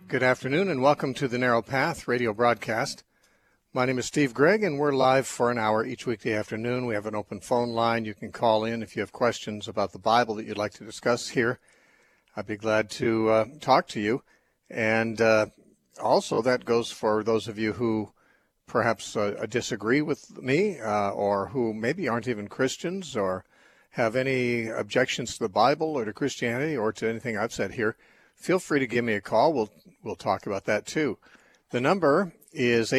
Good afternoon and welcome to the Narrow Path radio broadcast. My name is Steve Gregg and we're live for an hour each weekday afternoon. We have an open phone line. You can call in if you have questions about the Bible that you'd like to discuss here. I'd be glad to talk to you. And also that goes for those of you who perhaps disagree with me or who maybe aren't even Christians or have any objections to the Bible or to Christianity or to anything I've said here. Feel free to give me a call. We'll talk about that too. The number is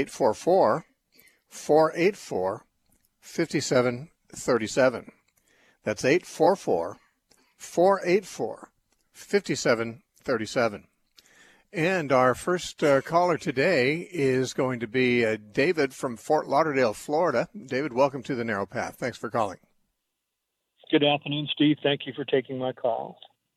844-484-5737. That's 844-484-5737. And our first caller today is going to be David from Fort Lauderdale, Florida. David, welcome to the Narrow Path. Thanks for calling. Good afternoon, Steve. Thank you for taking my call.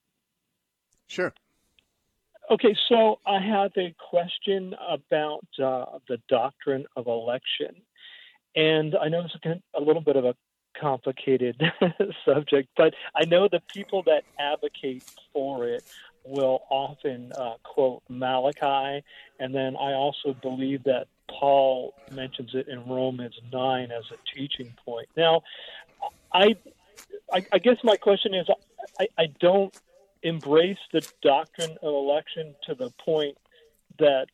Sure. Okay, so I have a question about the doctrine of election. And I know it's a little bit of a complicated subject, but I know the people that advocate for it will often quote Malachi, and then I also believe that Paul mentions it in Romans 9 as a teaching point. Now, I guess my question is, I don't embrace the doctrine of election to the point that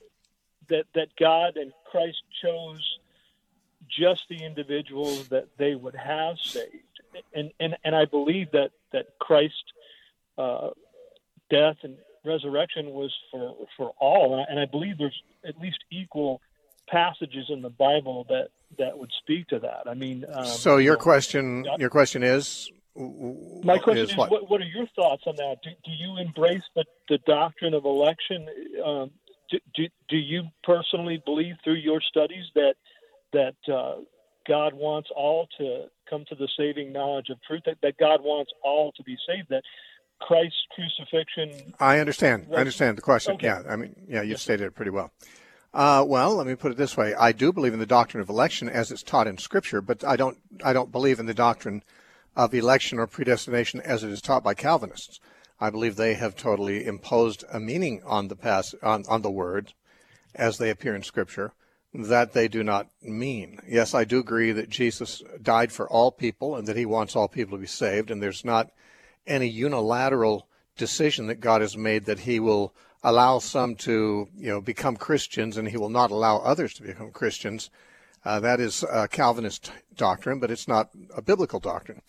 God and Christ chose just the individuals that they would have saved, and I believe that Christ's death and resurrection was for all, and I believe there's at least equal passages in the Bible that would speak to that. I mean, so your question is. My question is what are your thoughts on that? Do you embrace the doctrine of election? Do you personally believe through your studies that God wants all to come to the saving knowledge of truth, that God wants all to be saved, that Christ's crucifixion... I understand the question. Okay. You've stated it pretty well. Well, let me put it this way. I do believe in the doctrine of election as it's taught in Scripture, but I don't believe in the doctrine of election or predestination as it is taught by Calvinists. I believe they have totally imposed a meaning on the word as they appear in Scripture that they do not mean. Yes, I do agree that Jesus died for all people and that he wants all people to be saved, and there's not any unilateral decision that God has made that he will allow some to become Christians and he will not allow others to become Christians. That is a Calvinist doctrine, but it's not a biblical doctrine.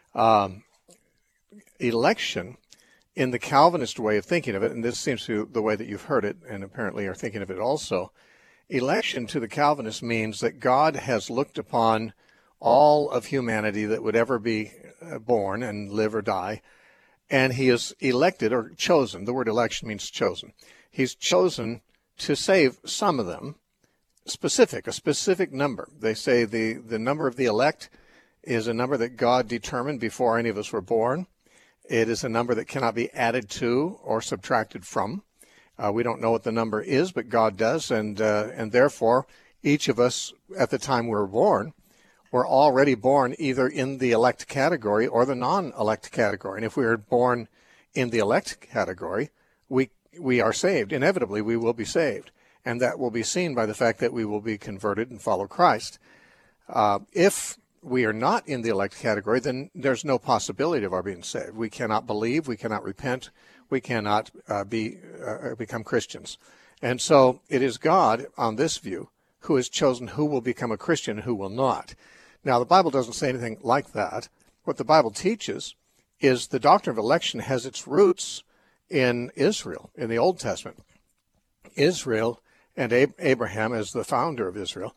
Election, in the Calvinist way of thinking of it, and this seems to be the way that you've heard it and apparently are thinking of it also, election to the Calvinists means that God has looked upon all of humanity that would ever be born and live or die, and he has elected or chosen. The word election means chosen. He's chosen to save some of them, a specific number. They say the number of the elect is a number that God determined before any of us were born. It is a number that cannot be added to or subtracted from. We don't know what the number is, but God does, and therefore each of us at the time we were born were already born either in the elect category or the non-elect category. And if we are born in the elect category, we are saved. Inevitably, we will be saved. And that will be seen by the fact that we will be converted and follow Christ. If we are not in the elect category, then there's no possibility of our being saved. We cannot believe, we cannot repent, we cannot become Christians. And so it is God, on this view, who has chosen who will become a Christian and who will not. Now, the Bible doesn't say anything like that. What the Bible teaches is the doctrine of election has its roots in Israel, in the Old Testament. Israel and Abraham, as the founder of Israel,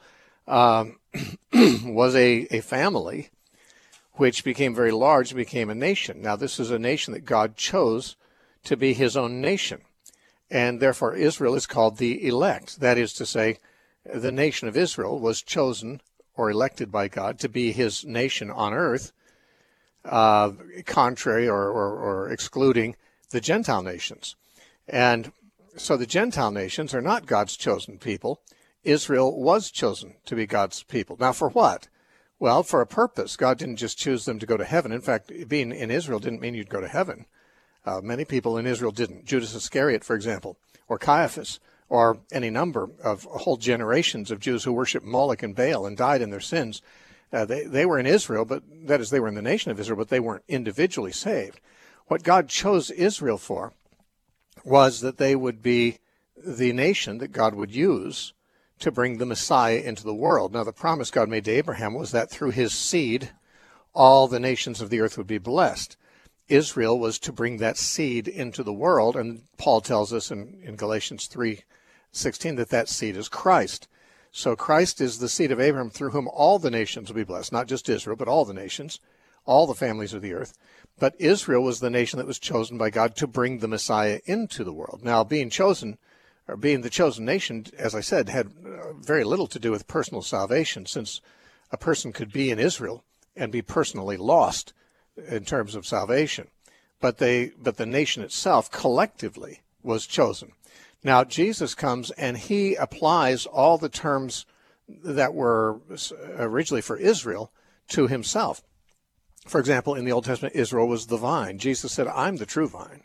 was a family which became very large and became a nation. Now, this is a nation that God chose to be his own nation, and therefore Israel is called the elect. That is to say, the nation of Israel was chosen or elected by God to be his nation on earth, contrary or excluding the Gentile nations. And so the Gentile nations are not God's chosen people. Israel was chosen to be God's people. Now, for what? Well, for a purpose. God didn't just choose them to go to heaven. In fact, being in Israel didn't mean you'd go to heaven. Many people in Israel didn't. Judas Iscariot, for example, or Caiaphas, or any number of whole generations of Jews who worshiped Moloch and Baal and died in their sins. They were in Israel, but that is, they were in the nation of Israel, but they weren't individually saved. What God chose Israel for was that they would be the nation that God would use to bring the Messiah into the world. Now, the promise God made to Abraham was that through his seed, all the nations of the earth would be blessed. Israel was to bring that seed into the world, and Paul tells us in Galatians 3:16 that seed is Christ. So Christ is the seed of Abraham through whom all the nations will be blessed, not just Israel, but all the nations, all the families of the earth. But Israel was the nation that was chosen by God to bring the Messiah into the world. Now, being chosen, or being the chosen nation, as I said, had very little to do with personal salvation, since a person could be in Israel and be personally lost in terms of salvation. But the nation itself collectively was chosen. Now, Jesus comes and he applies all the terms that were originally for Israel to himself. For example, in the Old Testament, Israel was the vine. Jesus said, I'm the true vine.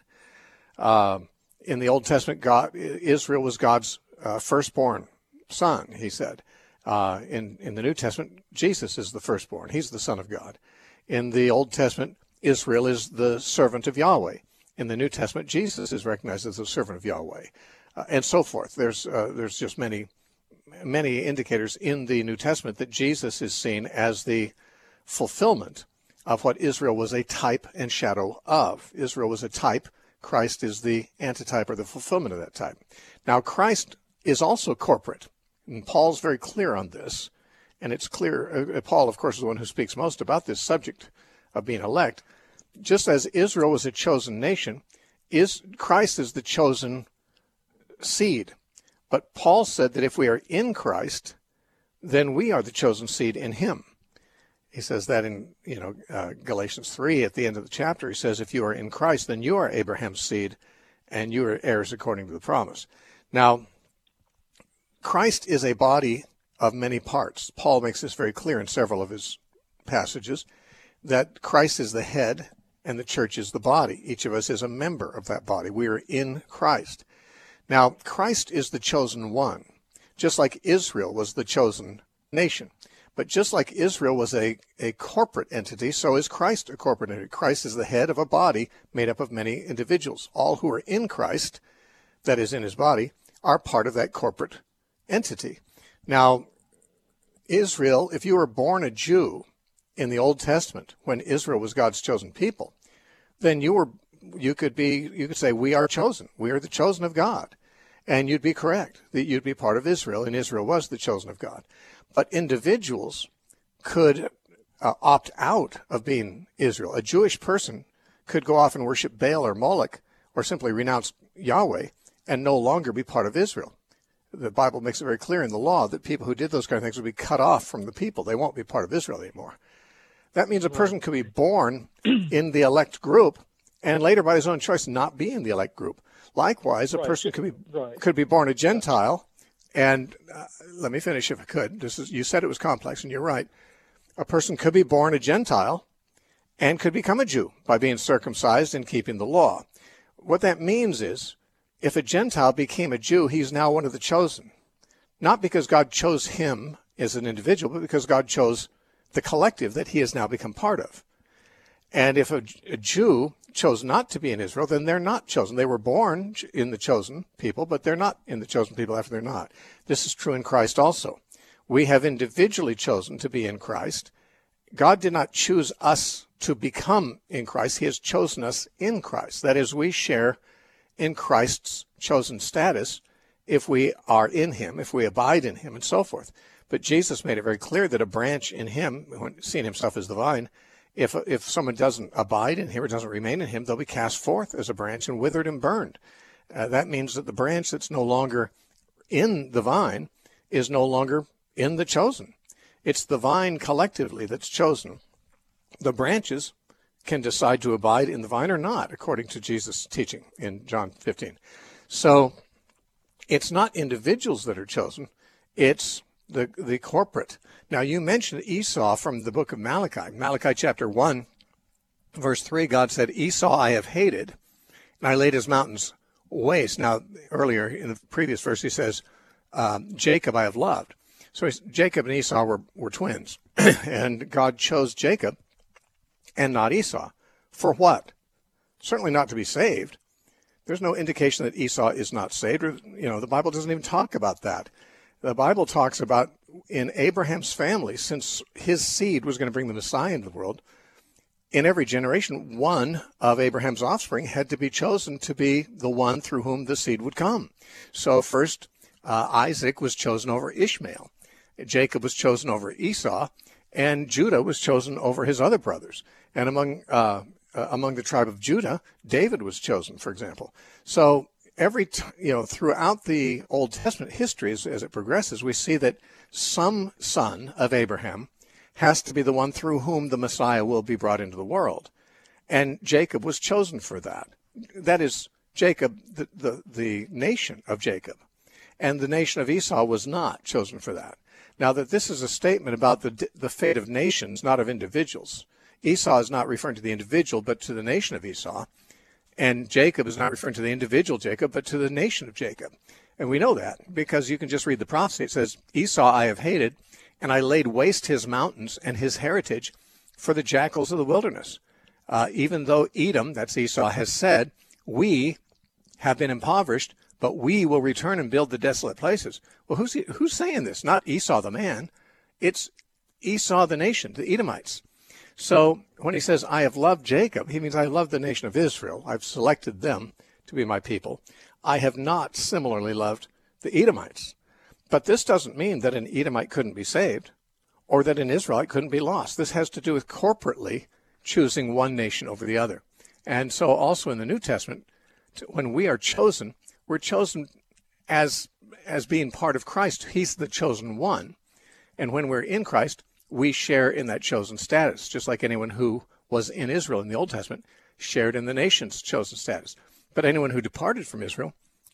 In the Old Testament, Israel was God's firstborn son, he said. In the New Testament, Jesus is the firstborn. He's the Son of God. In the Old Testament, Israel is the servant of Yahweh. In the New Testament, Jesus is recognized as the servant of Yahweh, and so forth. There's just many indicators in the New Testament that Jesus is seen as the fulfillment of what Israel was a type and shadow of. Israel was a type. Christ is the antitype or the fulfillment of that type. Now, Christ is also corporate, and Paul's very clear on this. And it's clear, Paul, of course, is the one who speaks most about this subject of being elect. Just as Israel was a chosen nation, Christ is the chosen seed. But Paul said that if we are in Christ, then we are the chosen seed in him. He says that in Galatians 3 at the end of the chapter. He says, if you are in Christ, then you are Abraham's seed, and you are heirs according to the promise. Now, Christ is a body of many parts. Paul makes this very clear in several of his passages, that Christ is the head and the church is the body. Each of us is a member of that body. We are in Christ. Now, Christ is the chosen one, just like Israel was the chosen nation. But just like Israel was a corporate entity, so is Christ a corporate entity. Christ is the head of a body made up of many individuals. All who are in Christ, that is in his body, are part of that corporate entity. Now, Israel, if you were born a Jew in the Old Testament, when Israel was God's chosen people, then you could say, we are chosen. We are the chosen of God. And you'd be correct, that you'd be part of Israel, and Israel was the chosen of God. But individuals could opt out of being Israel. A Jewish person could go off and worship Baal or Moloch, or simply renounce Yahweh, and no longer be part of Israel. The Bible makes it very clear in the law that people who did those kind of things would be cut off from the people. They won't be part of Israel anymore. That means a person could be born in the elect group and later by his own choice not be in the elect group. Likewise, a person could be born a Gentile, and let me finish if I could. You said it was complex, and you're right. A person could be born a Gentile and could become a Jew by being circumcised and keeping the law. What that means is, if a Gentile became a Jew, he's now one of the chosen. Not because God chose him as an individual, but because God chose the collective that he has now become part of. And if a Jew chose not to be in Israel, then they're not chosen. They were born in the chosen people, but they're not in the chosen people after they're not. This is true in Christ also. We have individually chosen to be in Christ. God did not choose us to become in Christ. He has chosen us in Christ. That is, we share in Christ's chosen status if we are in him, if we abide in him, and so forth. But Jesus made it very clear that a branch in him, when seeing himself as the vine, if someone doesn't abide in him or doesn't remain in him, they'll be cast forth as a branch and withered and burned. That means that the branch that's no longer in the vine is no longer in the chosen. It's the vine collectively that's chosen. The branches can decide to abide in the vine or not, according to Jesus' teaching in John 15. So it's not individuals that are chosen, it's the corporate. Now, you mentioned Esau from the book of Malachi. Malachi chapter 1, verse 3, God said, Esau I have hated, and I laid his mountains waste. Now, earlier in the previous verse, he says, Jacob I have loved. So Jacob and Esau were twins, and God chose Jacob and not Esau. For what? Certainly not to be saved. There's no indication that Esau is not saved. Or, the Bible doesn't even talk about that. The Bible talks about in Abraham's family, since his seed was going to bring the Messiah into the world, in every generation, one of Abraham's offspring had to be chosen to be the one through whom the seed would come. So first, Isaac was chosen over Ishmael. Jacob was chosen over Esau, and Judah was chosen over his other brothers. And among the tribe of Judah, David was chosen, for example. So throughout the Old Testament history, as it progresses, we see that some son of Abraham has to be the one through whom the Messiah will be brought into the world. And Jacob was chosen for that. That is, Jacob, the nation of Jacob. And the nation of Esau was not chosen for that. Now, that this is a statement about the fate of nations, not of individuals. Esau is not referring to the individual, but to the nation of Esau. And Jacob is not referring to the individual Jacob, but to the nation of Jacob. And we know that because you can just read the prophecy. It says, Esau I have hated, and I laid waste his mountains and his heritage for the jackals of the wilderness. Even though Edom, that's Esau, has said, we have been impoverished, but we will return and build the desolate places. Well, who's saying this? Not Esau the man. It's Esau the nation, the Edomites. So when he says, I have loved Jacob, he means I love the nation of Israel. I've selected them to be my people. I have not similarly loved the Edomites. But this doesn't mean that an Edomite couldn't be saved or that an Israelite couldn't be lost. This has to do with corporately choosing one nation over the other. And so also in the New Testament, when we are chosen, we're chosen as being part of Christ. He's the chosen one. And when we're in Christ, we share in that chosen status, just like anyone who was in Israel in the Old Testament shared in the nation's chosen status. But anyone who departed from Israel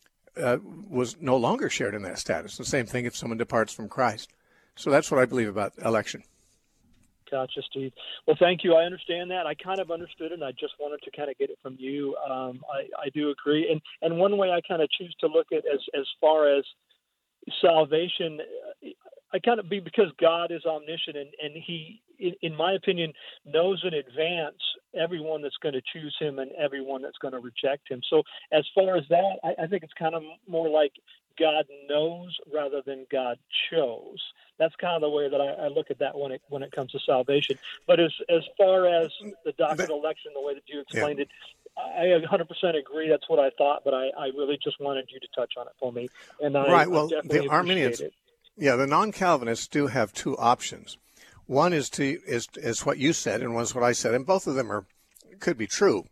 was no longer shared in that status. The same thing if someone departs from Christ. So that's what I believe about election. Gotcha, Steve. Well, thank you. I understand that. I kind of understood it, and I just wanted to kind of get it from you. I do agree. And one way I kind of choose to look at as far as salvation, I kind of because God is omniscient and he, in my opinion, knows in advance everyone that's going to choose him and everyone that's going to reject him. So as far as that, I think it's kind of more like God knows rather than God chose. That's kind of the way that I look at that when it comes to salvation. But as far as the doctrine of election, the way that you explained it, I 100% agree. That's what I thought, but I really just wanted you to touch on it for me. And I definitely the Arminians, appreciate it. Yeah, the non-Calvinists do have two options. One is what you said, and one is what I said, and both of them could be true.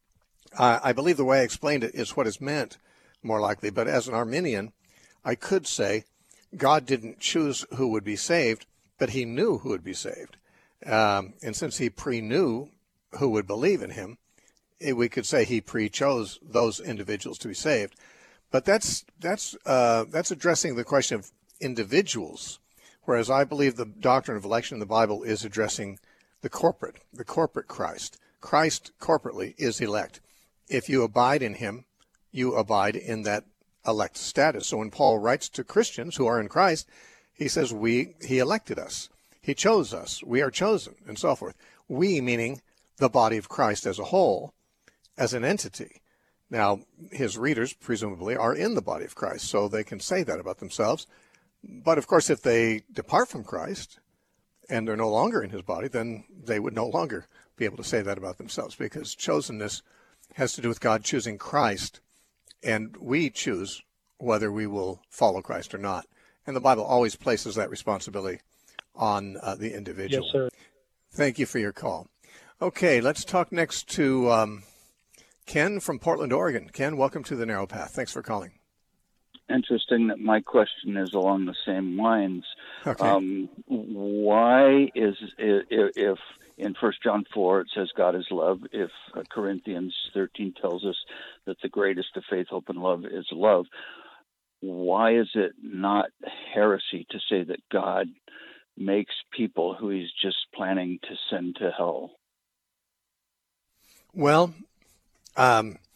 I believe the way I explained it is what is meant, more likely. But as an Arminian, I could say God didn't choose who would be saved, but he knew who would be saved. And since he pre-knew who would believe in him, we could say he pre-chose those individuals to be saved. But that's addressing the question of individuals, whereas I believe the doctrine of election in the Bible is addressing the corporate Christ. Christ corporately is elect. If you abide in him, you abide in that elect status. So when Paul writes to Christians who are in Christ, he says, he elected us. He chose us. We are chosen, and so forth. We, meaning the body of Christ as a whole, as an entity. Now, his readers, presumably, are in the body of Christ, so they can say that about themselves. But, of course, if they depart from Christ and they're no longer in his body, then they would no longer be able to say that about themselves, because chosenness has to do with God choosing Christ, and we choose whether we will follow Christ or not. And the Bible always places that responsibility on the individual. Yes, sir. Thank you for your call. Okay, let's talk next to Ken from Portland, Oregon. Ken, welcome to The Narrow Path. Thanks for calling. Interesting that my question is along the same lines. Okay. Why is, if in 1 John 4 it says God is love, if Corinthians 13 tells us that the greatest of faith, hope, and love is love, why is it not heresy to say that God makes people who he's just planning to send to hell? Well,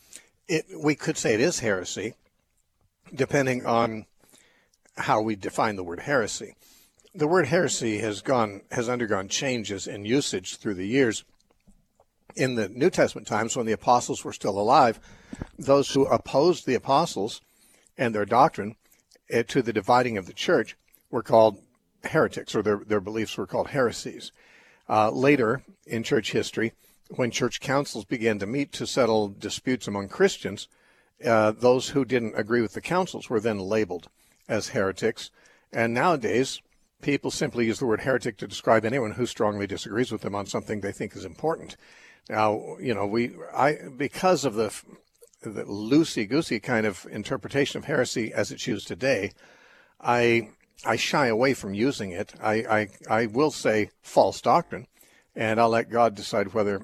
we could say it is heresy, depending on how we define the word heresy. The word heresy has undergone changes in usage through the years. In the New Testament times, when the apostles were still alive, those who opposed the apostles and their doctrine to the dividing of the church were called heretics, or their beliefs were called heresies. Later in church history, when church councils began to meet to settle disputes among Christians, those who didn't agree with the councils were then labeled as heretics. And nowadays, people simply use the word heretic to describe anyone who strongly disagrees with them on something they think is important. Now, because of the loosey-goosey kind of interpretation of heresy as it's used today, I shy away from using it. I will say false doctrine, and I'll let God decide whether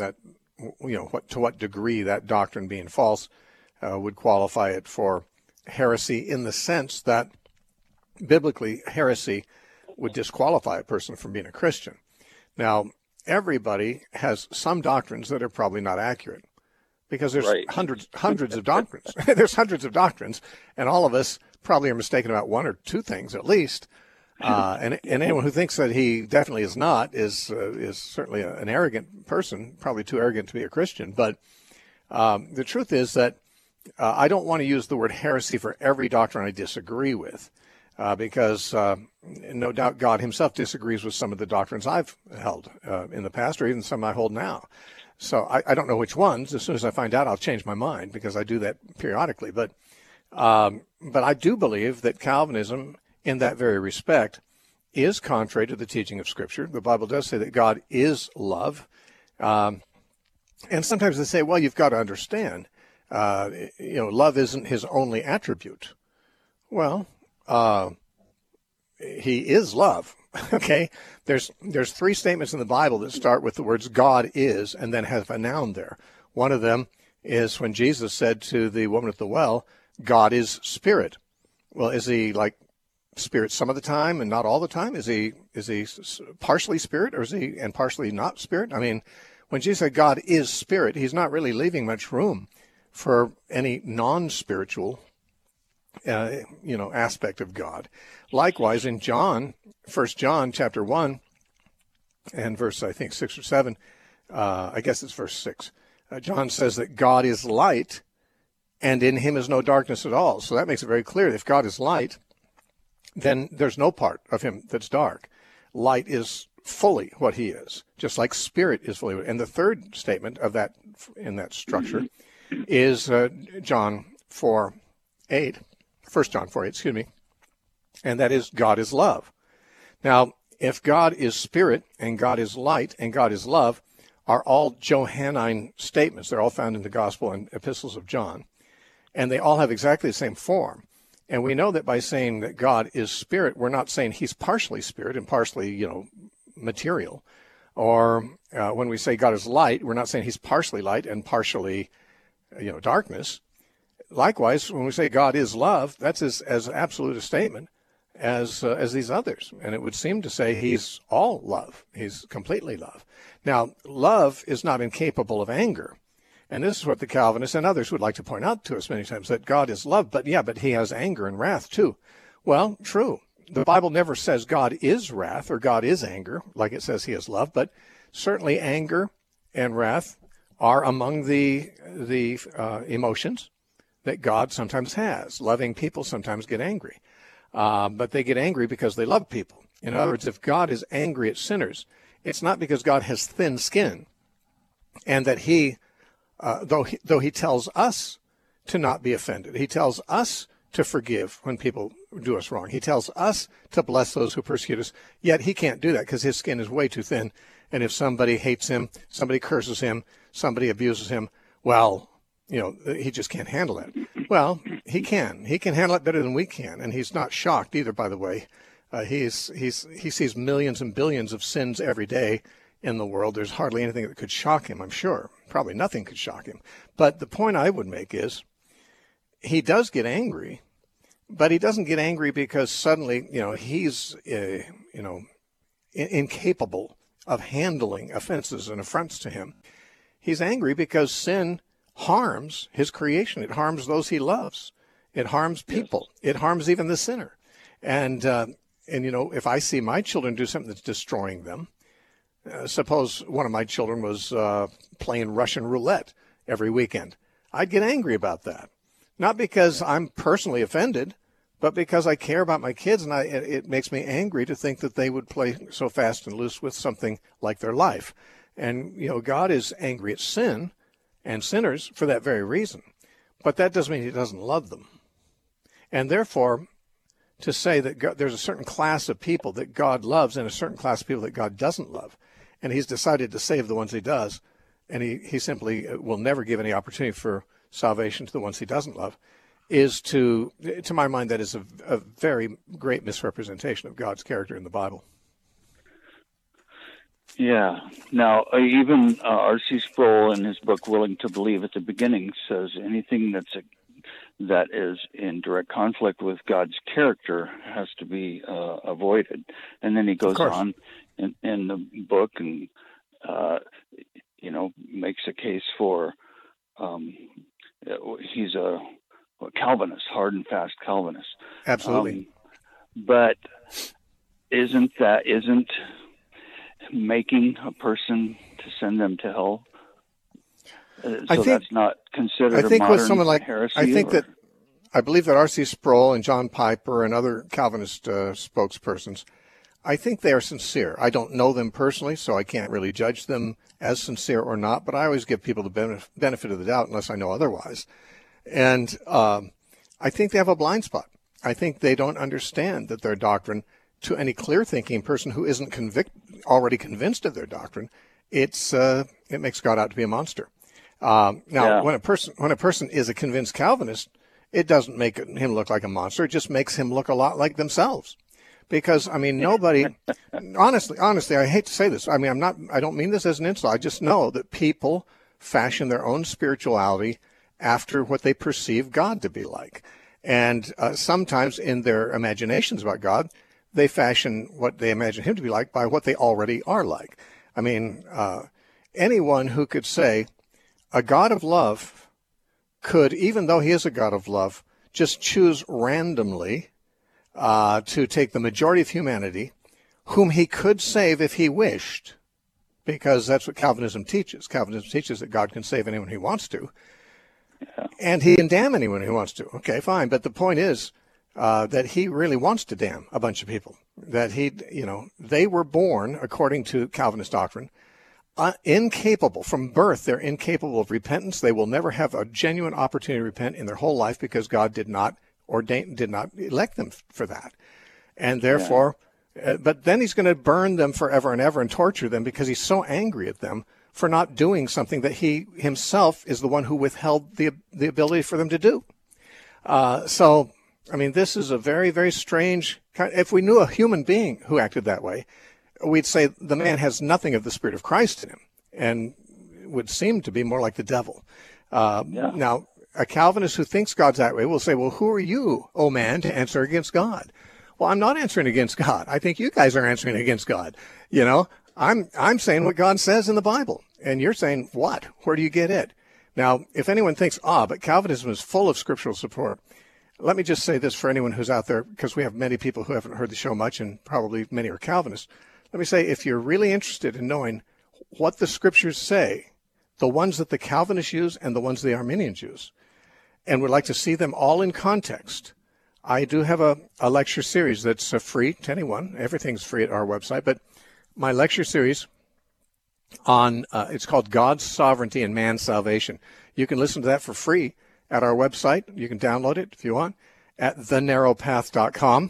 to what degree that doctrine being false would qualify it for heresy, in the sense that biblically heresy would disqualify a person from being a Christian. Now, everybody has some doctrines that are probably not accurate, because there's hundreds of doctrines. There's hundreds of doctrines, and all of us probably are mistaken about one or two things at least. And anyone who thinks that he definitely is not is certainly an arrogant person, probably too arrogant to be a Christian. But the truth is that I don't want to use the word heresy for every doctrine I disagree with, because no doubt God himself disagrees with some of the doctrines I've held in the past, or even some I hold now. So I don't know which ones. As soon as I find out, I'll change my mind, because I do that periodically. But I do believe that Calvinism, in that very respect, is contrary to the teaching of Scripture. The Bible does say that God is love. And sometimes they say, well, you've got to understand, love isn't his only attribute. Well, he is love. Okay, there's three statements in the Bible that start with the words God is, and then have a noun there. One of them is when Jesus said to the woman at the well, God is spirit. Well, is he like spirit some of the time and not all the time? Is he partially spirit, or is he and partially not spirit? I mean, when Jesus said God is spirit, he's not really leaving much room for any non-spiritual aspect of God. Likewise, in John, 1 John chapter 1 and verse, I think, 6 or 7, I guess it's verse 6, John says that God is light, and in him is no darkness at all. So that makes it very clear that if God is light, then there's no part of him that's dark. Light is fully what he is, just like spirit is fully. And the third statement of that, in that structure, is John 4:8, 1 John 4:8, excuse me, and that is God is love. Now, if God is spirit, and God is light, and God is love, are all Johannine statements. They're all found in the Gospel and Epistles of John, and they all have exactly the same form. And we know that by saying that God is spirit, we're not saying he's partially spirit and partially, material. Or when we say God is light, we're not saying he's partially light and partially, darkness. Likewise, when we say God is love, that's as absolute a statement as these others. And it would seem to say he's all love. He's completely love. Now, love is not incapable of anger. And this is what the Calvinists and others would like to point out to us many times, that God is love, but he has anger and wrath too. Well, true. The Bible never says God is wrath or God is anger, like it says he is love, but certainly anger and wrath are among the emotions that God sometimes has. Loving people sometimes get angry, but they get angry because they love people. In other words, if God is angry at sinners, it's not because God has thin skin, and that he though he tells us to not be offended. He tells us to forgive when people do us wrong. He tells us to bless those who persecute us. Yet he can't do that because his skin is way too thin. And if somebody hates him, somebody curses him, somebody abuses him, well, he just can't handle that. Well, he can. He can handle it better than we can. And he's not shocked either, by the way. He sees millions and billions of sins every day in the world. There's hardly anything that could shock him, I'm sure. Probably nothing could shock him. But the point I would make is he does get angry, but he doesn't get angry because suddenly, he's, incapable of handling offenses and affronts to him. He's angry because sin harms his creation. It harms those he loves. It harms people. Yes. It harms even the sinner. And you know, if I see my children do something that's destroying them, suppose one of my children was playing Russian roulette every weekend, I'd get angry about that. Not because I'm personally offended, but because I care about my kids, and it makes me angry to think that they would play so fast and loose with something like their life. And, you know, God is angry at sin and sinners for that very reason. But that doesn't mean he doesn't love them. And therefore, to say that there's a certain class of people that God loves and a certain class of people that God doesn't love, and he's decided to save the ones he does, and he simply will never give any opportunity for salvation to the ones he doesn't love, is to my mind, that is a very great misrepresentation of God's character in the Bible. Yeah. Now, even R.C. Sproul in his book Willing to Believe at the beginning says anything that is in direct conflict with God's character has to be avoided. And then he goes on in the book and makes a case for he's a Calvinist, hard and fast Calvinist. Absolutely. But isn't making a person to send them to hell? That's not considered a modern heresy? I believe that R.C. Sproul and John Piper and other Calvinist spokespersons, I think they are sincere. I don't know them personally, so I can't really judge them as sincere or not, but I always give people the benefit of the doubt unless I know otherwise. And I think they have a blind spot. I think they don't understand that their doctrine, to any clear-thinking person who isn't already convinced of their doctrine, it makes God out to be a monster. When a person is a convinced Calvinist, it doesn't make him look like a monster. It just makes him look a lot like themselves. Because, I mean, nobody, honestly, I hate to say this. I mean, I don't mean this as an insult. I just know that people fashion their own spirituality after what they perceive God to be like. And sometimes in their imaginations about God, they fashion what they imagine him to be like by what they already are like. I mean, anyone who could say a God of love could, even though he is a God of love, just choose randomly to take the majority of humanity, whom he could save if he wished, because that's what Calvinism teaches. Calvinism teaches that God can save anyone he wants to, and he can damn anyone he wants to. Okay, fine, but the point is that he really wants to damn a bunch of people. That they were born, according to Calvinist doctrine, incapable from birth. They're incapable of repentance. They will never have a genuine opportunity to repent in their whole life because God did not elect them for that. And therefore, but then he's going to burn them forever and ever and torture them because he's so angry at them for not doing something that he himself is the one who withheld the ability for them to do. So, I mean, this is a very, very strange kind. If we knew a human being who acted that way, we'd say the man has nothing of the Spirit of Christ in him and would seem to be more like the devil. Now, a Calvinist who thinks God's that way will say, well, who are you, oh man, to answer against God? Well, I'm not answering against God. I think you guys are answering against God. I'm saying what God says in the Bible. And you're saying, what? Where do you get it? Now, if anyone thinks, but Calvinism is full of scriptural support, let me just say this for anyone who's out there, because we have many people who haven't heard the show much, and probably many are Calvinists. Let me say, if you're really interested in knowing what the scriptures say, the ones that the Calvinists use and the ones the Arminians use, and would like to see them all in context, I do have a lecture series that's free to anyone. Everything's free at our website, but my lecture series on, it's called God's Sovereignty and Man's Salvation. You can listen to that for free at our website. You can download it if you want at thenarrowpath.com,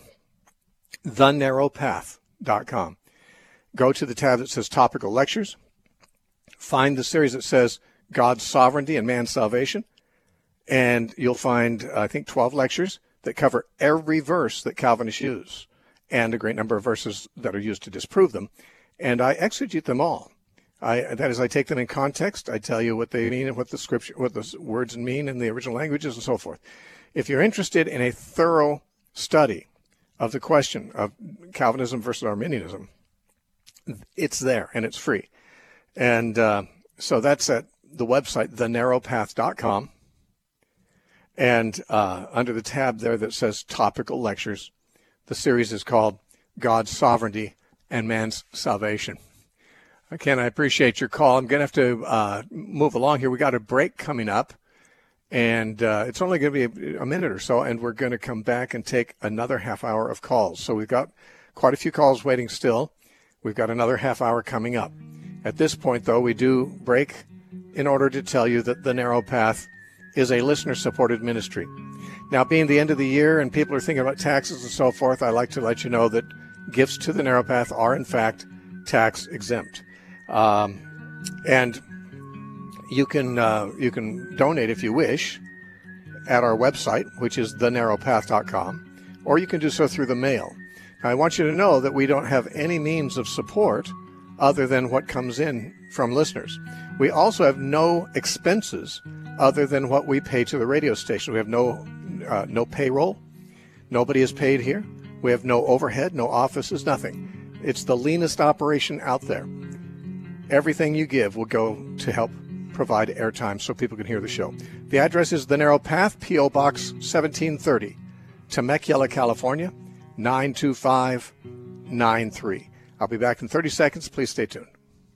thenarrowpath.com. Go to the tab that says Topical Lectures. Find the series that says God's Sovereignty and Man's Salvation. And you'll find, I think, 12 lectures that cover every verse that Calvinists use and a great number of verses that are used to disprove them. And I exegete them all. That is, I take them in context. I tell you what they mean and what the words mean in the original languages and so forth. If you're interested in a thorough study of the question of Calvinism versus Arminianism, it's there and it's free. And so that's at the website, thenarrowpath.com. And under the tab there that says Topical Lectures, the series is called God's Sovereignty and Man's Salvation. Ken, I appreciate your call. I'm going to have to move along here. We got a break coming up, and it's only going to be a minute or so, and we're going to come back and take another half hour of calls. So we've got quite a few calls waiting still. We've got another half hour coming up. At this point, though, we do break in order to tell you that The Narrow Path is a listener-supported ministry. Now, being the end of the year and people are thinking about taxes and so forth, I like to let you know that gifts to The Narrow Path are, in fact, tax exempt. And you can donate if you wish at our website, which is thenarrowpath.com, or you can do so through the mail. Now, I want you to know that we don't have any means of support other than what comes in from listeners. We also have no expenses other than what we pay to the radio station. We have no payroll. Nobody is paid here. We have no overhead, no offices, nothing. It's the leanest operation out there. Everything you give will go to help provide airtime so people can hear the show. The address is The Narrow Path, P.O. Box 1730, Temecula, California, 92593. I'll be back in 30 seconds. Please stay tuned.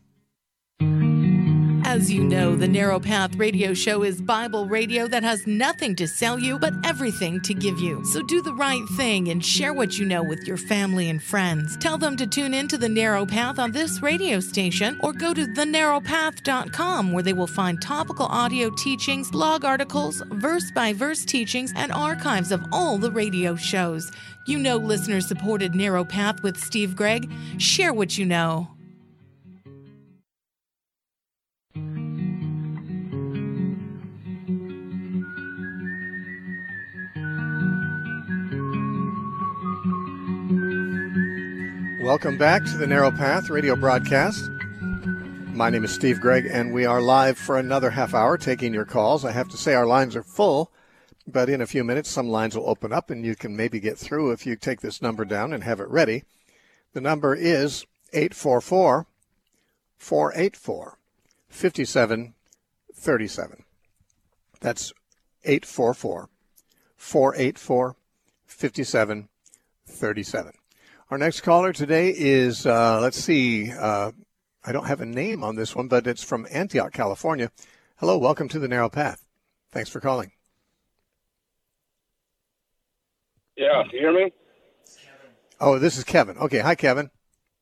As you know, the Narrow Path radio show is Bible radio that has nothing to sell you, but everything to give you. So do the right thing and share what you know with your family and friends. Tell them to tune in to the Narrow Path on this radio station, or go to thenarrowpath.com, where they will find topical audio teachings, blog articles, verse-by-verse teachings, and archives of all the radio shows. You know listener-supported Narrow Path with Steve Gregg. Share what you know. Welcome back to the Narrow Path radio broadcast. My name is Steve Gregg, and we are live for another half hour taking your calls. I have to say our lines are full, but in a few minutes some lines will open up, and you can maybe get through if you take this number down and have it ready. The number is 844-484-5737. That's 844-484-5737. Our next caller today is, I don't have a name on this one, but it's from Antioch, California. Hello, welcome to the Narrow Path. Thanks for calling. Yeah, can you hear me? Oh, this is Kevin. Okay, hi, Kevin.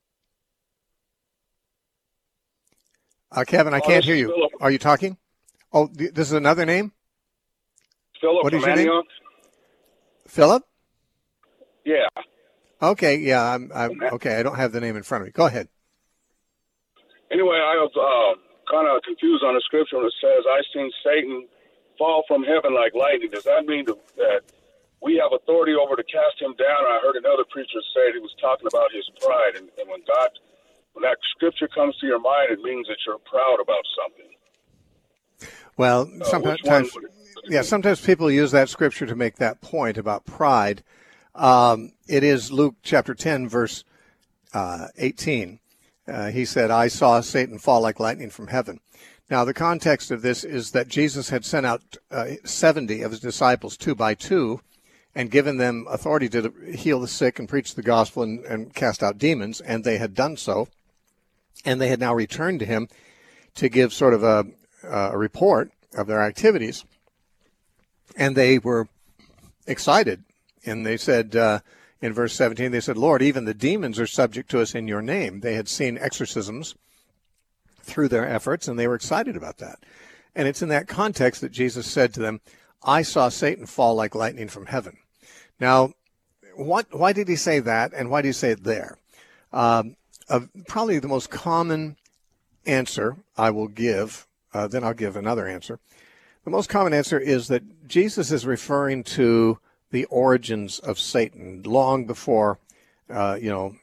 Kevin, I can't hear you. Philip. Are you talking? Oh, this is another name? Philip What is from your name? Antioch. Philip? Yeah. Okay, yeah, I'm okay. I don't have the name in front of me. Go ahead. Anyway, I was kind of confused on the scripture when it says, "I seen Satan fall from heaven like lightning." Does that mean that we have authority over to cast him down? I heard another preacher say he was talking about his pride, and when that scripture comes to your mind, it means that you're proud about something. Well, sometimes people use that scripture to make that point about pride. It is Luke chapter 10, verse 18. He said, "I saw Satan fall like lightning from heaven." Now, the context of this is that Jesus had sent out 70 of his disciples 2 by 2 and given them authority to heal the sick and preach the gospel and cast out demons, and they had done so. And they had now returned to him to give sort of a report of their activities. And they were excited. And they said, in verse 17, they said, "Lord, even the demons are subject to us in your name." They had seen exorcisms through their efforts, and they were excited about that. And it's in that context that Jesus said to them, "I saw Satan fall like lightning from heaven." Now, why did he say that, and why did he say it there? Probably the most common answer I will give, then I'll give another answer. The most common answer is that Jesus is referring to the origins of Satan long before, around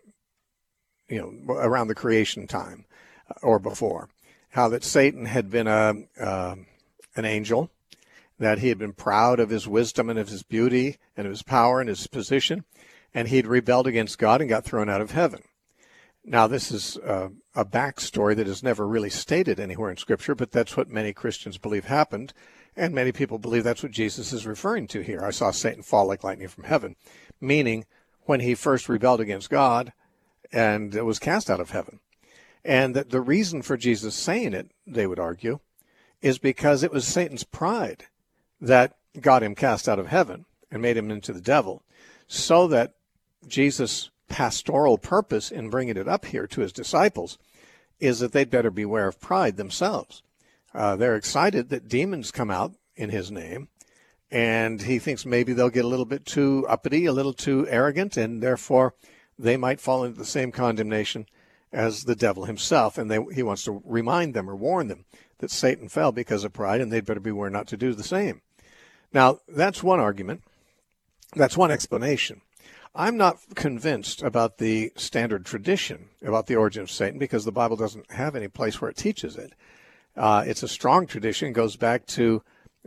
the creation time or before. How that Satan had been an angel, that he had been proud of his wisdom and of his beauty and of his power and his position, and he'd rebelled against God and got thrown out of heaven. Now, this is a backstory that is never really stated anywhere in Scripture, but that's what many Christians believe happened, and many people believe that's what Jesus is referring to here. I saw Satan fall like lightning from heaven, meaning when he first rebelled against God and was cast out of heaven. And that the reason for Jesus saying it, they would argue, is because it was Satan's pride that got him cast out of heaven and made him into the devil, so that Jesus' pastoral purpose in bringing it up here to his disciples is that they'd better beware of pride themselves. They're excited that demons come out in his name, and he thinks maybe they'll get a little bit too uppity, a little too arrogant, and therefore they might fall into the same condemnation as the devil himself. And he wants to remind them or warn them that Satan fell because of pride, and they'd better beware not to do the same. Now, that's one argument. That's one explanation. I'm not convinced about the standard tradition about the origin of Satan, because the Bible doesn't have any place where it teaches it. It's a strong tradition. It goes back to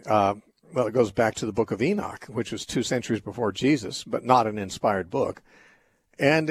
the book of Enoch, which was 2 centuries before Jesus, but not an inspired book. And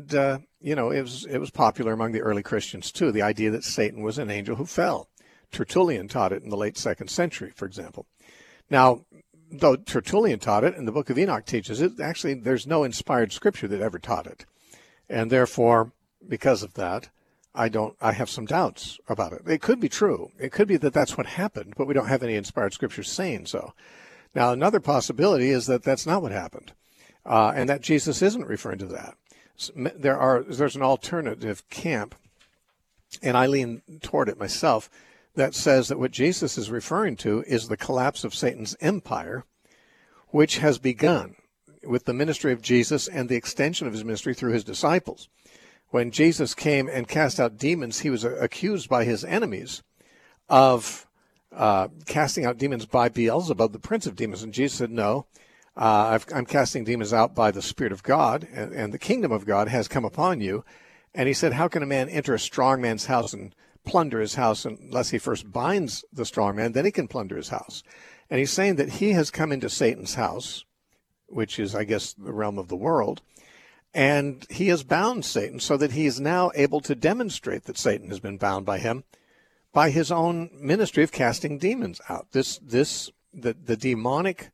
it was popular among the early Christians too, the idea that Satan was an angel who fell. Tertullian taught it in the late 2nd century, for example. Now, though Tertullian taught it and the book of Enoch teaches it, actually there's no inspired scripture that ever taught it. And therefore, because of that, I have some doubts about it. It could be true. It could be that that's what happened, but we don't have any inspired scriptures saying so. Now, another possibility is that that's not what happened, and that Jesus isn't referring to that. There's an alternative camp, and I lean toward it myself, that says that what Jesus is referring to is the collapse of Satan's empire, which has begun with the ministry of Jesus and the extension of his ministry through his disciples. When Jesus came and cast out demons, he was accused by his enemies of casting out demons by Beelzebub, the prince of demons. And Jesus said, no, I'm casting demons out by the Spirit of God, and the kingdom of God has come upon you. And he said, how can a man enter a strong man's house and plunder his house unless he first binds the strong man? Then he can plunder his house. And he's saying that he has come into Satan's house, which is, I guess, the realm of the world, and he has bound Satan so that he is now able to demonstrate that Satan has been bound by him by his own ministry of casting demons out. The demonic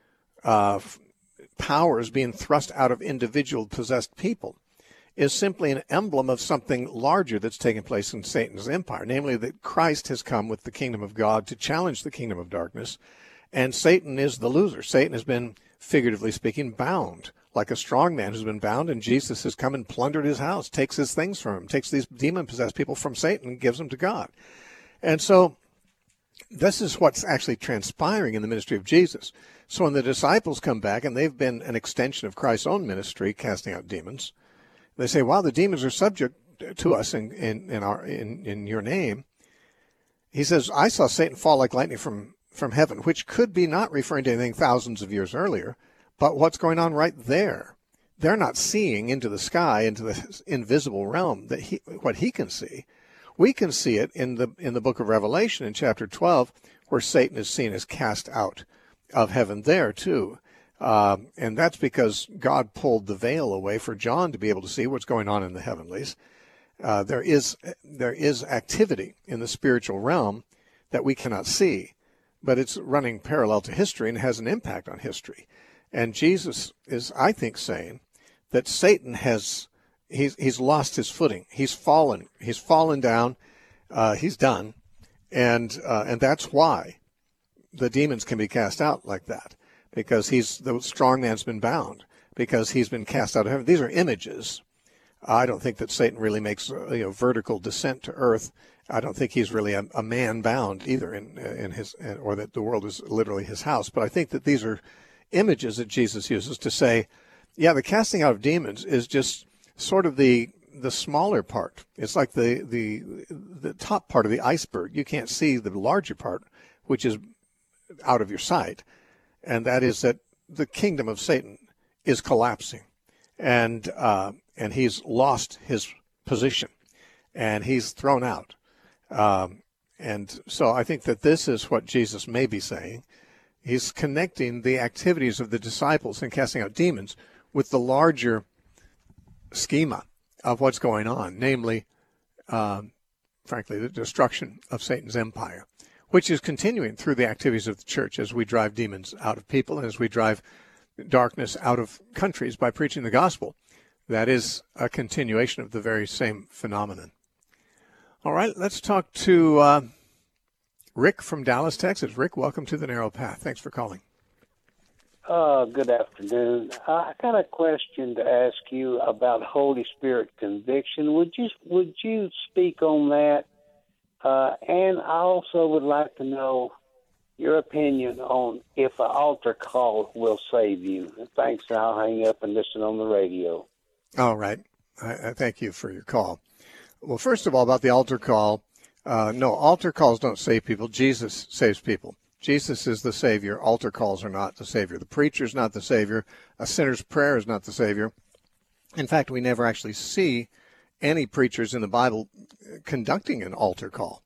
powers being thrust out of individual possessed people is simply an emblem of something larger that's taken place in Satan's empire, namely that Christ has come with the kingdom of God to challenge the kingdom of darkness, and Satan is the loser. Satan has been, figuratively speaking, bound, like a strong man who's been bound, and Jesus has come and plundered his house, takes his things from him, takes these demon-possessed people from Satan and gives them to God. And so this is what's actually transpiring in the ministry of Jesus. So when the disciples come back, and they've been an extension of Christ's own ministry, casting out demons, they say, wow, the demons are subject to us in your name. He says, I saw Satan fall like lightning from heaven, which could be not referring to anything thousands of years earlier, but what's going on right there. They're not seeing into the sky, into the invisible realm, what he can see. We can see it in the book of Revelation in chapter 12, where Satan is seen as cast out of heaven there too. And that's because God pulled the veil away for John to be able to see what's going on in the heavenlies. There is activity in the spiritual realm that we cannot see, but it's running parallel to history and has an impact on history. And Jesus is, I think, saying that Satan he's lost his footing. He's fallen down. He's done. And that's why the demons can be cast out like that, because the strong man's been bound, because he's been cast out of heaven. These are images. I don't think that Satan really makes vertical descent to earth. I don't think he's really a man bound either or that the world is literally his house. But I think that these are images that Jesus uses to say, yeah, the casting out of demons is just sort of the smaller part. It's like the top part of the iceberg. You can't see the larger part, which is out of your sight. And that is that the kingdom of Satan is collapsing, and he's lost his position, and he's thrown out. And so I think that this is what Jesus may be saying. He's connecting the activities of the disciples in casting out demons with the larger schema of what's going on, namely, frankly, the destruction of Satan's empire, which is continuing through the activities of the church as we drive demons out of people and as we drive darkness out of countries by preaching the gospel. That is a continuation of the very same phenomenon. All right, let's talk to Rick from Dallas, Texas. Rick, welcome to The Narrow Path. Thanks for calling. Good afternoon. I got a question to ask you about Holy Spirit conviction. Would you speak on that? And I also would like to know your opinion on if an altar call will save you. Thanks, and I'll hang up and listen on the radio. All right. I thank you for your call. Well, first of all, about the altar call, no, altar calls don't save people. Jesus saves people. Jesus is the Savior. Altar calls are not the Savior. The preacher's not the Savior. A sinner's prayer is not the Savior. In fact, we never actually see any preachers in the Bible conducting an altar call.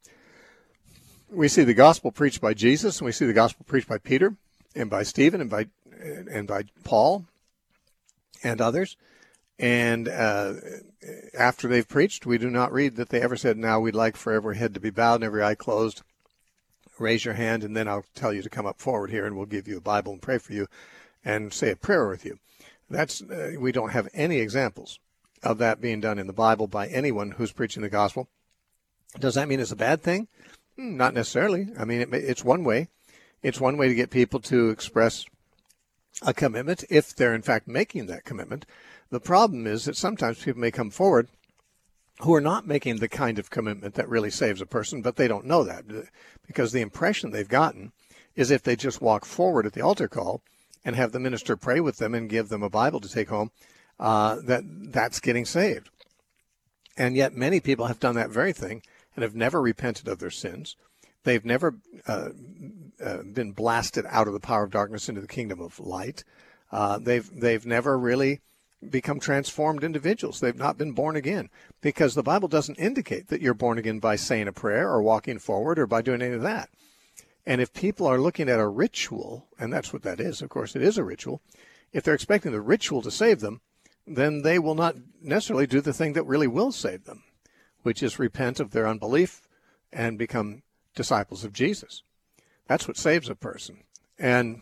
We see the gospel preached by Jesus, and we see the gospel preached by Peter and by Stephen and by Paul and others. And after they've preached, we do not read that they ever said, now we'd like for every head to be bowed and every eye closed. Raise your hand, and then I'll tell you to come up forward here, and we'll give you a Bible and pray for you and say a prayer with you. That's we don't have any examples of that being done in the Bible by anyone who's preaching the gospel. Does that mean it's a bad thing? Not necessarily. I mean, it's one way. It's one way to get people to express a commitment if they're, in fact, making that commitment. The problem is that sometimes people may come forward who are not making the kind of commitment that really saves a person, but they don't know that because the impression they've gotten is if they just walk forward at the altar call and have the minister pray with them and give them a Bible to take home, that's getting saved. And yet many people have done that very thing and have never repented of their sins. They've never been blasted out of the power of darkness into the kingdom of light. They've never really become transformed individuals. They've not been born again because the Bible doesn't indicate that you're born again by saying a prayer or walking forward or by doing any of that. And if people are looking at a ritual, and that's what that is, of course it is a ritual, if they're expecting the ritual to save them, then they will not necessarily do the thing that really will save them, which is repent of their unbelief and become disciples of Jesus. That's what saves a person. And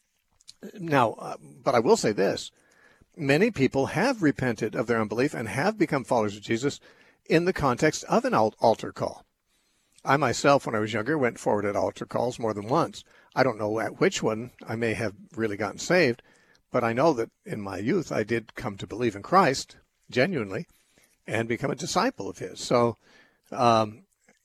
now, but I will say this, many people have repented of their unbelief and have become followers of Jesus in the context of an altar call. I myself, when I was younger, went forward at altar calls more than once. I don't know at which one I may have really gotten saved, but I know that in my youth I did come to believe in Christ genuinely and become a disciple of his. So, I'm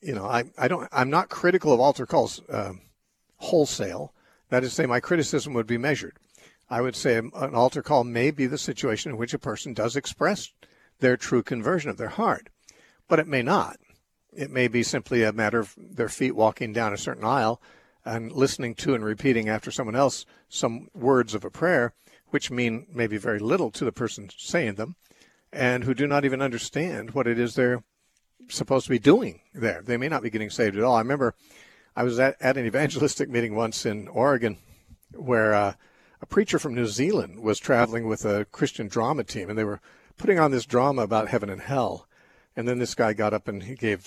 not critical of altar calls wholesale. That is to say, my criticism would be measured. I would say an altar call may be the situation in which a person does express their true conversion of their heart, but it may not. It may be simply a matter of their feet walking down a certain aisle and listening to and repeating after someone else some words of a prayer, which mean maybe very little to the person saying them, and who do not even understand what it is they're supposed to be doing there. They may not be getting saved at all. I remember I was at an evangelistic meeting once in Oregon where a preacher from New Zealand was traveling with a Christian drama team, and they were putting on this drama about heaven and hell. And then this guy got up and he gave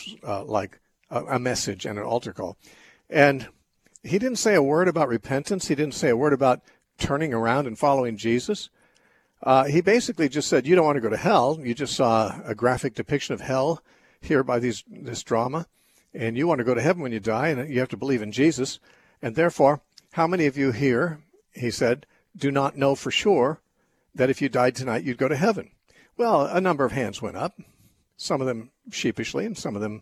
a message and an altar call. And he didn't say a word about repentance. He didn't say a word about turning around and following Jesus. He basically just said, you don't want to go to hell. You just saw a graphic depiction of hell here by this drama. And you want to go to heaven when you die, and you have to believe in Jesus. And therefore, how many of you here, he said, do not know for sure that if you died tonight, you'd go to heaven? Well, a number of hands went up, some of them sheepishly and some of them,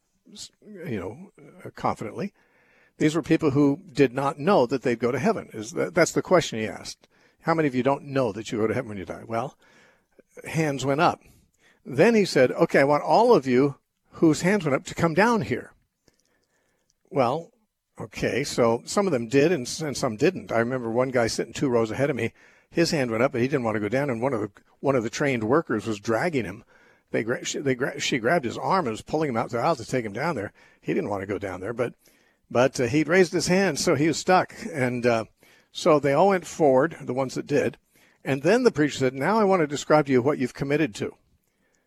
confidently. These were people who did not know that they'd go to heaven. That's the question he asked. How many of you don't know that you go to heaven when you die? Well, hands went up. Then he said, okay, I want all of you whose hands went up to come down here. Well, okay, so some of them did and some didn't. I remember one guy sitting 2 rows ahead of me. His hand went up, but he didn't want to go down, and one of the trained workers was dragging him. She grabbed his arm and was pulling him out the aisle to take him down there. He didn't want to go down there, but he'd raised his hand, so he was stuck. And so they all went forward, the ones that did. And then the preacher said, now I want to describe to you what you've committed to.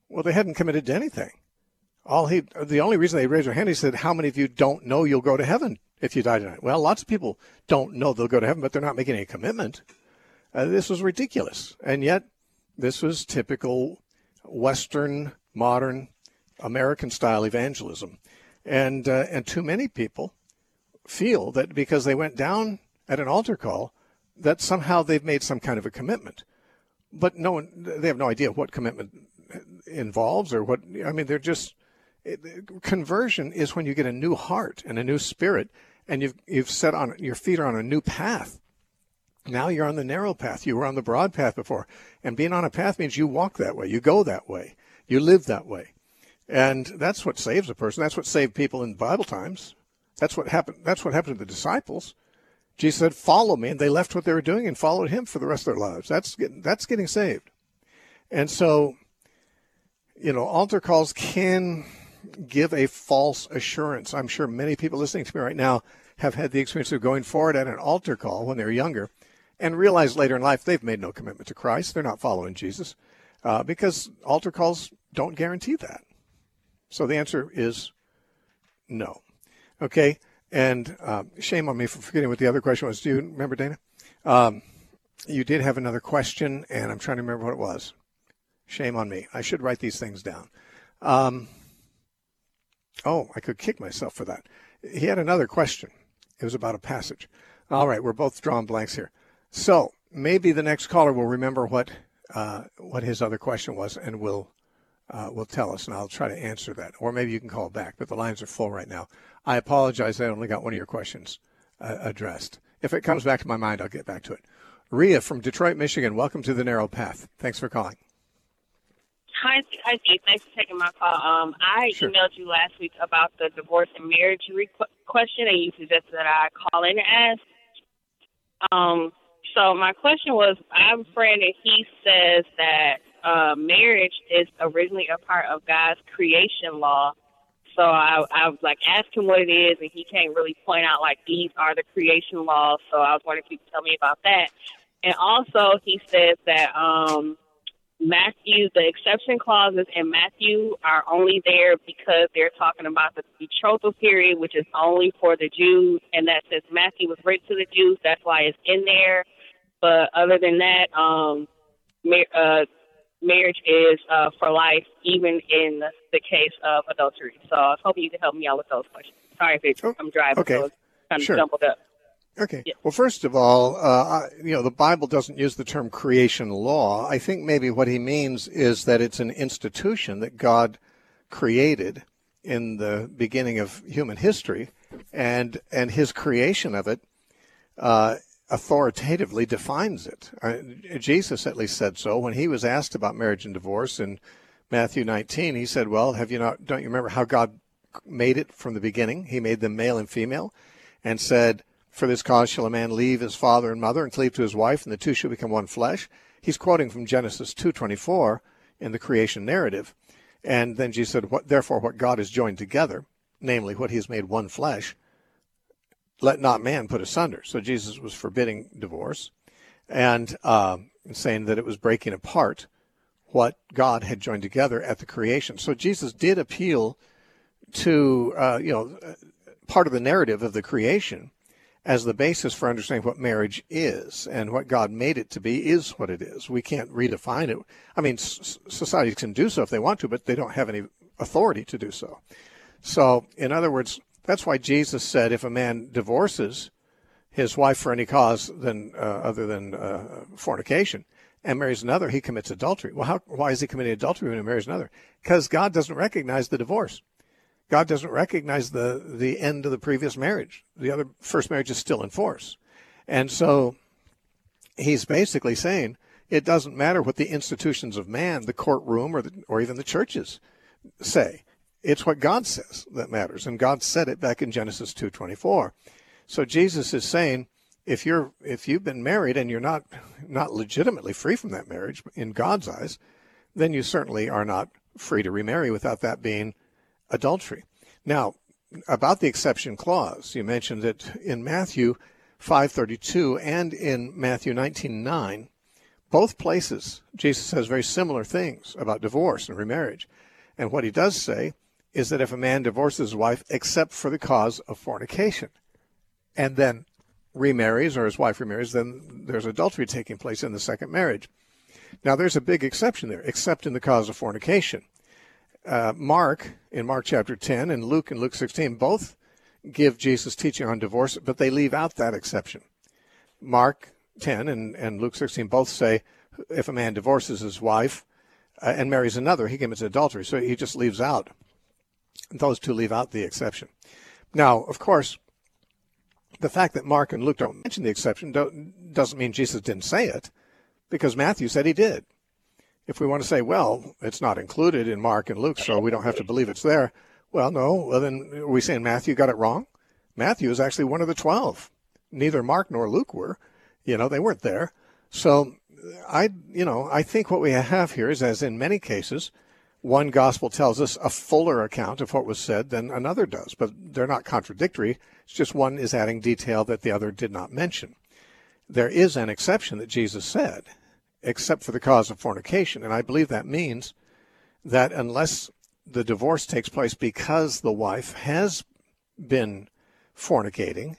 Well, they hadn't committed to anything. The only reason they raised their hand, he said, how many of you don't know you'll go to heaven if you die tonight? Well, lots of people don't know they'll go to heaven, but they're not making any commitment. This was ridiculous. And yet, this was typical Western, modern, American-style evangelism. And too many people feel that because they went down at an altar call, that somehow they've made some kind of a commitment. But they have no idea what commitment involves or what, I mean, conversion is when you get a new heart and a new spirit, and you've set on, your feet are on a new path. Now you're on the narrow path. You were on the broad path before. And being on a path means you walk that way, you go that way, you live that way. And that's what saves a person. That's what saved people in Bible times. That's what happened. That's what happened to the disciples. Jesus said, follow me. And they left what they were doing and followed him for the rest of their lives. That's getting saved. And so, altar calls can give a false assurance. I'm sure many people listening to me right now have had the experience of going forward at an altar call when they were younger and realize later in life they've made no commitment to Christ. They're not following Jesus because altar calls don't guarantee that. So the answer is no. Okay, and shame on me for forgetting what the other question was. Do you remember, Dana? You did have another question, and I'm trying to remember what it was. Shame on me. I should write these things down. I could kick myself for that. He had another question. It was about a passage. All right, we're both drawing blanks here. So maybe the next caller will remember what his other question was and will tell us, and I'll try to answer that. Or maybe you can call back, but the lines are full right now. I apologize. I only got one of your questions addressed. If it comes back to my mind, I'll get back to it. Rhea from Detroit, Michigan, welcome to The Narrow Path. Thanks for calling. Hi, Steve. Thanks for taking my call. I emailed you last week about the divorce and marriage question, and you suggested that I call in and ask. So my question was, I have a friend, and he says that marriage is originally a part of God's creation law. So I was like, ask him what it is, and he can't really point out, like, these are the creation laws. So I was wondering if you could tell me about that. And also, he says that Matthew, the exception clauses in Matthew are only there because they're talking about the betrothal period, which is only for the Jews. And that since Matthew was written to the Jews, that's why it's in there. But other than that, marriage is for life, even in the case of adultery. So I was hoping you could help me out with those questions. Sorry if I'm driving, so it's kind of jumbled up. Okay. Yeah. Well, first of all, the Bible doesn't use the term creation law. I think maybe what he means is that it's an institution that God created in the beginning of human history, and his creation of it authoritatively defines it. Jesus at least said so when he was asked about marriage and divorce in Matthew 19. He said, "Well, don't you remember how God made it from the beginning? He made them male and female, and said, 'For this cause shall a man leave his father and mother and cleave to his wife, and the two shall become one flesh.'" He's quoting from Genesis 2:24 in the creation narrative. And then Jesus said, "Therefore what God has joined together, namely what he has made one flesh, let not man put asunder." So Jesus was forbidding divorce and saying that it was breaking apart what God had joined together at the creation. So Jesus did appeal to part of the narrative of the creation as the basis for understanding what marriage is, and what God made it to be is what it is. We can't redefine it. I mean, societies can do so if they want to, but they don't have any authority to do so. So, in other words, that's why Jesus said if a man divorces his wife for any cause other than fornication and marries another, he commits adultery. Well, why is he committing adultery when he marries another? Because God doesn't recognize the divorce. God doesn't recognize the end of the previous marriage. The first marriage is still in force. And so he's basically saying it doesn't matter what the institutions of man, the courtroom or even the churches say. It's what God says that matters. And God said it back in Genesis 2:24. So Jesus is saying if you've been married and you're not legitimately free from that marriage in God's eyes, then you certainly are not free to remarry without that being adultery. Now, about the exception clause, you mentioned that in Matthew 5:32 and in Matthew 19:9, both places, Jesus says very similar things about divorce and remarriage. And what he does say is that if a man divorces his wife except for the cause of fornication, and then remarries, or his wife remarries, then there's adultery taking place in the second marriage. Now, there's a big exception there, except in the cause of fornication. Mark, in Mark chapter 10, and Luke in Luke 16, both give Jesus' teaching on divorce, but they leave out that exception. Mark 10 and Luke 16 both say if a man divorces his wife and marries another, he commits adultery. So he just leaves out, those two leave out the exception. Now, of course, the fact that Mark and Luke don't mention the exception doesn't mean Jesus didn't say it, because Matthew said he did. If we want to say, well, it's not included in Mark and Luke, so we don't have to believe it's there, well, no. Well, then are we saying Matthew got it wrong? Matthew is actually one of the 12. Neither Mark nor Luke were. They weren't there. So I think what we have here is, as in many cases, one gospel tells us a fuller account of what was said than another does, but they're not contradictory. It's just one is adding detail that the other did not mention. There is an exception that Jesus said, except for the cause of fornication. And I believe that means that unless the divorce takes place because the wife has been fornicating,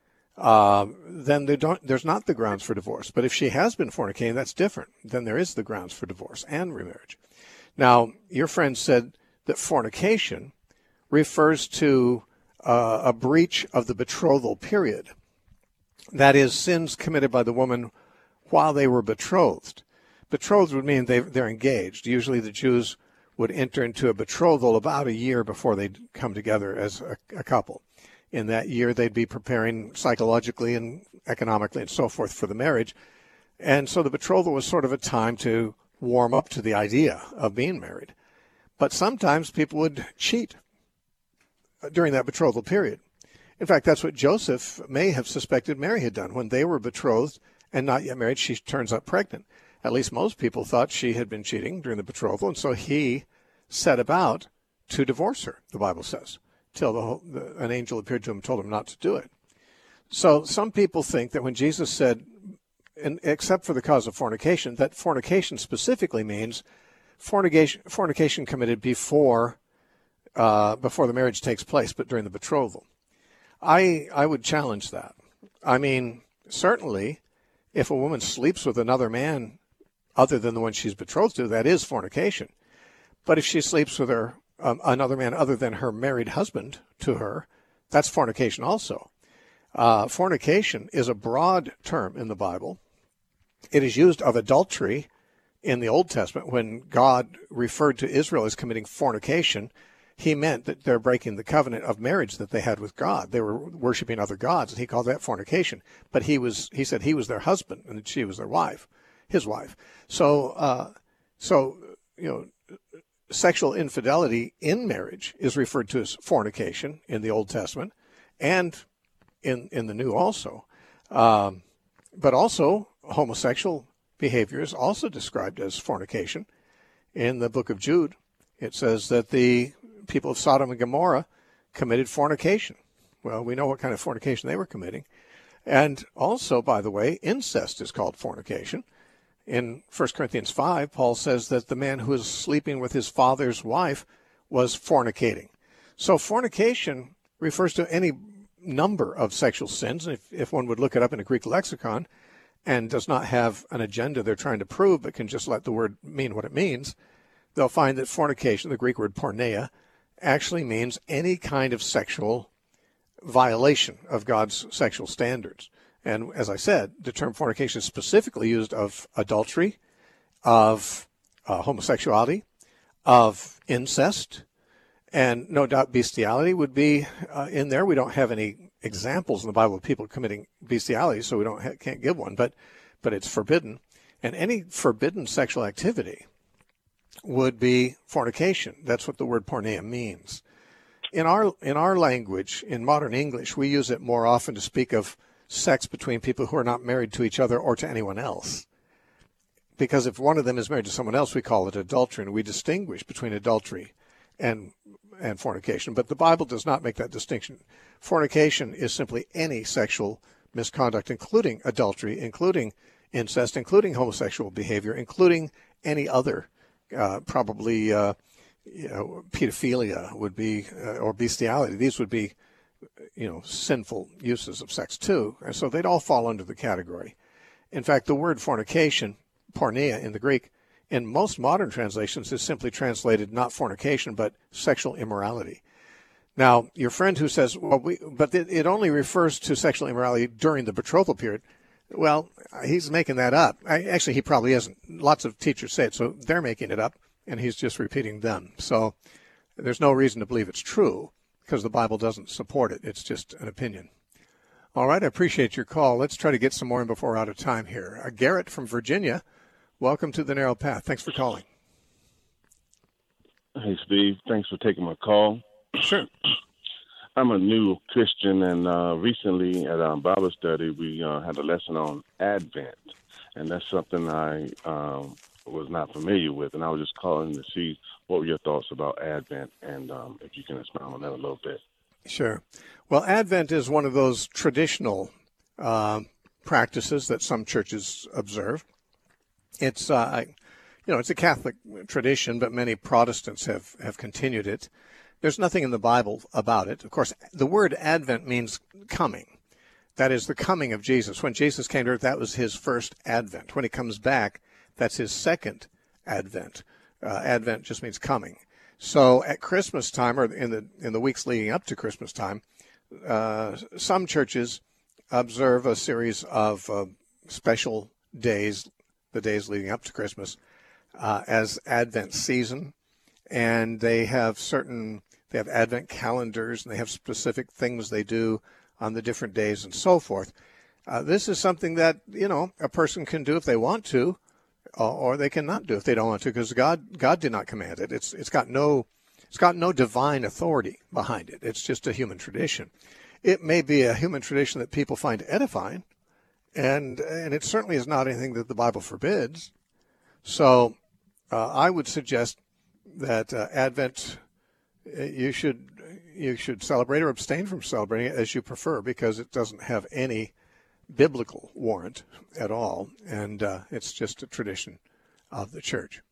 then there's not the grounds for divorce. But if she has been fornicating, that's different. Then there is the grounds for divorce and remarriage. Now, your friend said that fornication refers to a breach of the betrothal period. That is, sins committed by the woman while they were betrothed. Betrothed would mean they're engaged. Usually the Jews would enter into a betrothal about a year before they'd come together as a couple. In that year, they'd be preparing psychologically and economically and so forth for the marriage. And so the betrothal was sort of a time to warm up to the idea of being married. But sometimes people would cheat during that betrothal period. In fact, that's what Joseph may have suspected Mary had done. When they were betrothed and not yet married, she turns up pregnant. At least most people thought she had been cheating during the betrothal, and so he set about to divorce her, the Bible says, till an angel appeared to him and told him not to do it. So some people think that when Jesus said, except for the cause of fornication, that fornication specifically means fornication committed before the marriage takes place, but during the betrothal. I would challenge that. I mean, certainly, if a woman sleeps with another man other than the one she's betrothed to, that is fornication. But if she sleeps with another man other than her married husband to her, that's fornication also. Fornication is a broad term in the Bible. It is used of adultery in the Old Testament. When God referred to Israel as committing fornication, he meant that they're breaking the covenant of marriage that they had with God. They were worshiping other gods, and he called that fornication. But he said he was their husband and that she was their wife, his wife. So sexual infidelity in marriage is referred to as fornication in the Old Testament and in the New also. But also homosexual behavior is also described as fornication. In the book of Jude, it says that the people of Sodom and Gomorrah committed fornication. Well, we know what kind of fornication they were committing. And also, by the way, incest is called fornication. In 1 Corinthians 5, Paul says that the man who was sleeping with his father's wife was fornicating. So fornication refers to any number of sexual sins. If one would look it up in a Greek lexicon and does not have an agenda they're trying to prove but can just let the word mean what it means, they'll find that fornication, the Greek word porneia, actually means any kind of sexual violation of God's sexual standards. And as I said, the term fornication is specifically used of adultery, of homosexuality, of incest, and no doubt bestiality would be in there. We don't have any examples in the Bible of people committing bestiality, so we can't give one, but it's forbidden. And any forbidden sexual activity would be fornication. That's what the word porneia means. In our language, in modern English, we use it more often to speak of sex between people who are not married to each other or to anyone else. Because if one of them is married to someone else, we call it adultery, and we distinguish between adultery and fornication. But the Bible does not make that distinction. Fornication is simply any sexual misconduct, including adultery, including incest, including homosexual behavior, including any other, probably pedophilia would be, or bestiality. These would be, sinful uses of sex too. And so they'd all fall under the category. In fact, the word fornication, porneia in the Greek, in most modern translations is simply translated not fornication, but sexual immorality. Now, your friend who says, but it only refers to sexual immorality during the betrothal period. Well, he's making that up. Actually, he probably isn't. Lots of teachers say it, so they're making it up, and he's just repeating them. So there's no reason to believe it's true because the Bible doesn't support it. It's just an opinion. All right, I appreciate your call. Let's try to get some more in before we're out of time here. Garrett from Virginia, welcome to The Narrow Path. Thanks for calling. Hey, Steve. Thanks for taking my call. Sure. I'm a new Christian, and recently at our Bible study, we had a lesson on Advent, and that's something I was not familiar with, and I was just calling to see what were your thoughts about Advent, and if you can expound on that a little bit. Sure. Well, Advent is one of those traditional practices that some churches observe. It's it's a Catholic tradition, but many Protestants have continued it. There's nothing in the Bible about it. Of course, the word Advent means coming. That is the coming of Jesus. When Jesus came to earth, that was his first Advent. When he comes back, that's his second Advent. Advent just means coming. So at Christmas time, or in the weeks leading up to Christmas time, some churches observe a series of special days, the days leading up to Christmas, as Advent season, and they have Advent calendars, and they have specific things they do on the different days and so forth. This is something that, a person can do if they want to, or they cannot do if they don't want to, because God did not command it. It's got no divine authority behind it. It's just a human tradition. It may be a human tradition that people find edifying, and it certainly is not anything that the Bible forbids. So I would suggest that Advent, you should celebrate or abstain from celebrating it as you prefer, because it doesn't have any biblical warrant at all, and it's just a tradition of the church.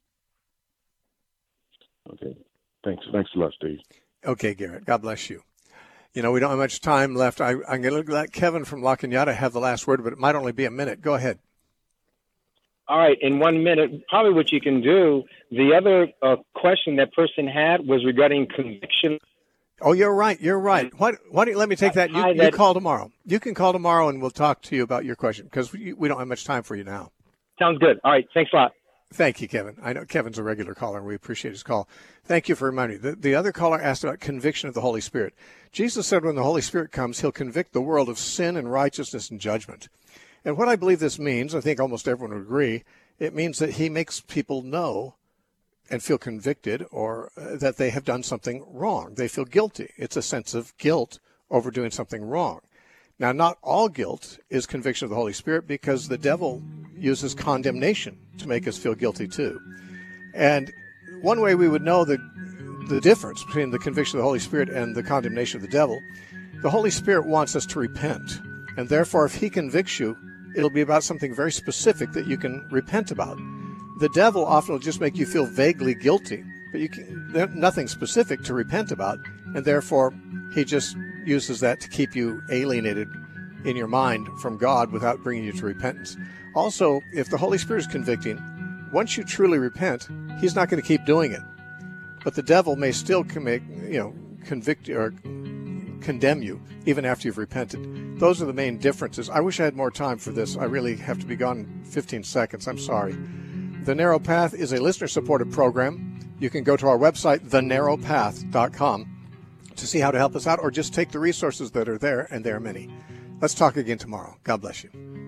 Okay. Thanks a lot, Steve. Okay, Garrett. God bless you. We don't have much time left. I'm going to let Kevin from La Cañada have the last word, but it might only be a minute. Go ahead. All right, in 1 minute, probably what you can do, the other question that person had was regarding conviction. Oh, you're right. Why don't you let me take that? You call tomorrow. You can call tomorrow, and we'll talk to you about your question, because we don't have much time for you now. Sounds good. All right, thanks a lot. Thank you, Kevin. I know Kevin's a regular caller, and we appreciate his call. Thank you for reminding me. The other caller asked about conviction of the Holy Spirit. Jesus said when the Holy Spirit comes, he'll convict the world of sin and righteousness and judgment. And what I believe this means, I think almost everyone would agree, it means that he makes people know and feel convicted, or that they have done something wrong. They feel guilty. It's a sense of guilt over doing something wrong. Now, not all guilt is conviction of the Holy Spirit, because the devil uses condemnation to make us feel guilty too. And one way we would know the difference between the conviction of the Holy Spirit and the condemnation of the devil, the Holy Spirit wants us to repent. And therefore, if he convicts you, it'll be about something very specific that you can repent about. The devil often will just make you feel vaguely guilty, but there's nothing specific to repent about, and therefore he just uses that to keep you alienated in your mind from God without bringing you to repentance. Also, if the Holy Spirit is convicting, once you truly repent, he's not going to keep doing it. But the devil may still convict or condemn you even after you've repented. Those are the main differences. I wish I had more time for this. I really have to be gone in 15 seconds. I'm sorry. The Narrow Path is a listener-supported program. You can go to our website, thenarrowpath.com, to see how to help us out, or just take the resources that are there, and there are many. Let's talk again tomorrow. God bless you.